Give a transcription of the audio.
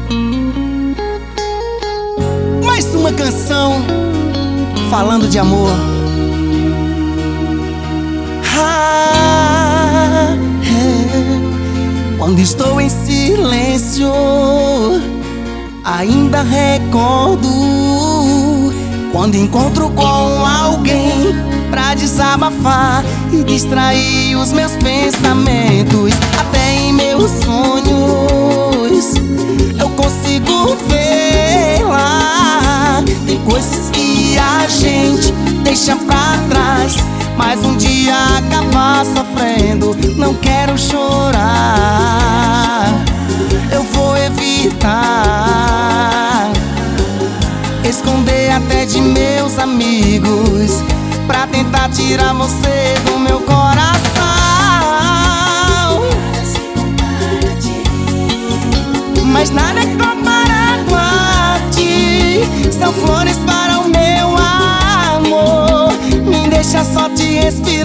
Mais uma canção falando de amor. Quando estou em silêncio, ainda recordo quando encontro com alguém pra desabafar e distrair os meus pensamentos. Até em meus sonhos eu consigo vê-la. Tem coisas que a gente deixa pra trás, mas um dia acabar sofrendo. Não quero chorar, eu vou evitar esconder até de meus amigos, pra tentar tirar você do meu coração. Mas nada é comparado a ti. São flores para o meu amor. Me deixa só te respirar.